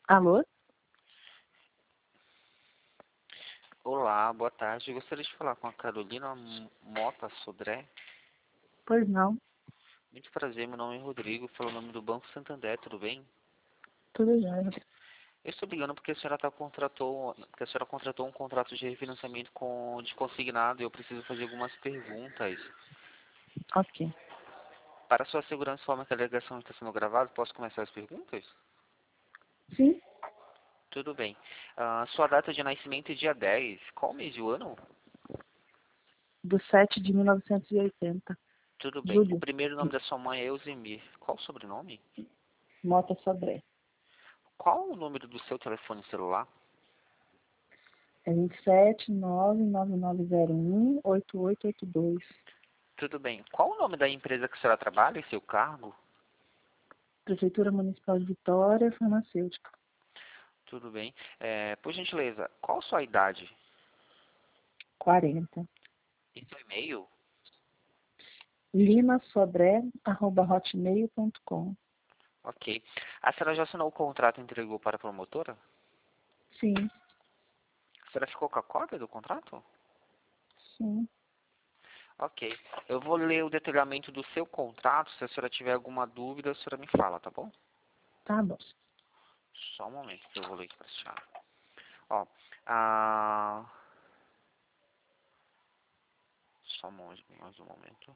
Alô? Olá, boa tarde. Eu gostaria de falar com a Carolina Mota Sodré. Pois não, Muito prazer, meu nome é Rodrigo, falo o nome do Banco Santander, tudo bem? tudo jóia. Eu estou ligando porque a senhora contratou um contrato de refinanciamento de consignado e eu preciso fazer algumas perguntas. Ok. Para sua segurança, forma que a ligação está sendo gravada, posso começar as perguntas? Sim, Tudo bem. Sua data de nascimento é dia 10. Qual mês e o ano? do 7 de 1980. Tudo bem. O Julho, primeiro nome da sua mãe é Elzemir. Qual o sobrenome? Mota Sodré. Qual o número do seu telefone celular? É 27999018882. Tudo bem. Qual o nome da empresa que a senhora trabalha e seu cargo? Prefeitura Municipal de Vitória, farmacêutica. Tudo bem. Por gentileza, qual a sua idade? 40. E seu e-mail? limasodré@hotmail.com. Ok. A senhora já assinou o contrato e entregou para a promotora? Sim, A senhora ficou com a cópia do contrato? sim. Ok. Eu vou ler o detalhamento do seu contrato. Se a senhora tiver alguma dúvida, a senhora me fala, tá bom? Tá bom. Só um momento que eu vou ler aqui para a senhora. Ó, ah, só mais um momento.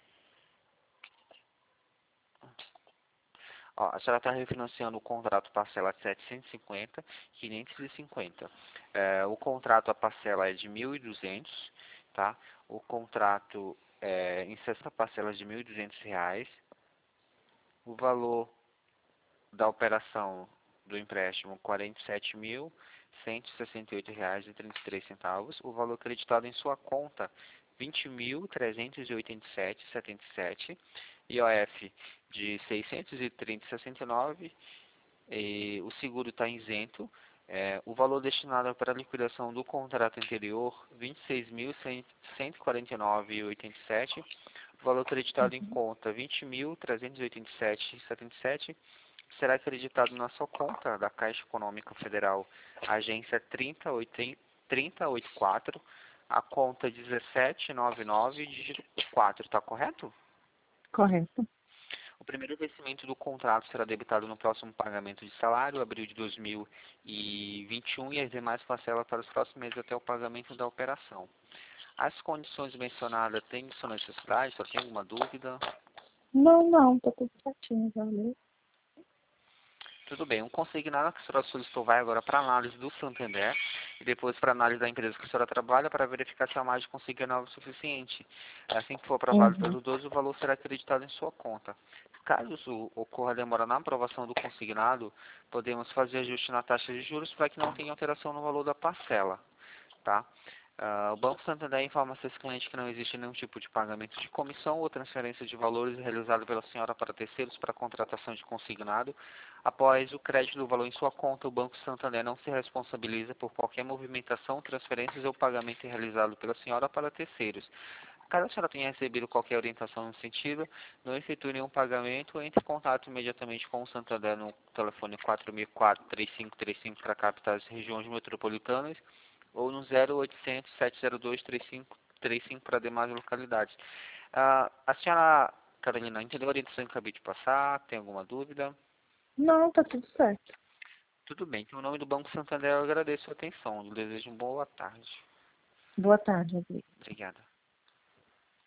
Ó, a senhora está refinanciando o contrato parcela 750, 550. O contrato, a parcela é de 1.200, tá? O contrato em 60 parcelas de R$ 1.200. O valor da operação do empréstimo, R$ 47.168,33. O valor acreditado em sua conta, 20.387,77. IOF de 630,69. O seguro está isento. O valor destinado para a liquidação do contrato anterior, 26.149,87. O valor acreditado em Uhum. conta, 20.387,77. Será acreditado na sua conta da Caixa Econômica Federal, agência 3084, a conta 1799, dígito 4, está correto? Correto. O primeiro vencimento do contrato será debitado no próximo pagamento de salário, abril de 2021, e as demais parcelas para os próximos meses até o pagamento da operação. As condições mencionadas têm sua necessidade? Só tem alguma dúvida? Não, tá tudo certinho, valeu. Tudo bem. Um consignado que a senhora solicitou vai agora para análise do Santander e depois para análise da empresa que a senhora trabalha para verificar se a margem consignado é suficiente. Assim que for aprovado Uhum. pelo idoso, o valor será acreditado em sua conta. Caso ocorra demora na aprovação do consignado, podemos fazer ajuste na taxa de juros para que não tenha alteração no valor da parcela, tá? O Banco Santander informa a seus clientes que não existe nenhum tipo de pagamento de comissão ou transferência de valores realizado pela senhora para terceiros para contratação de consignado. Após o crédito do valor em sua conta, o Banco Santander não se responsabiliza por qualquer movimentação, transferências ou pagamento realizado pela senhora para terceiros. Caso a senhora tenha recebido qualquer orientação no sentido, não efetue nenhum pagamento, entre em contato imediatamente com o Santander no telefone 4004-3535 para capitais e regiões metropolitanas ou no 0800 702 3535 para demais localidades. A senhora, Carolina, entendeu a orientação que eu acabei de passar? Tem alguma dúvida? Não, tá tudo certo. Tudo bem. Em nome do Banco Santander, eu agradeço a atenção. Eu desejo uma boa tarde. Boa tarde, Rodrigo. Obrigada.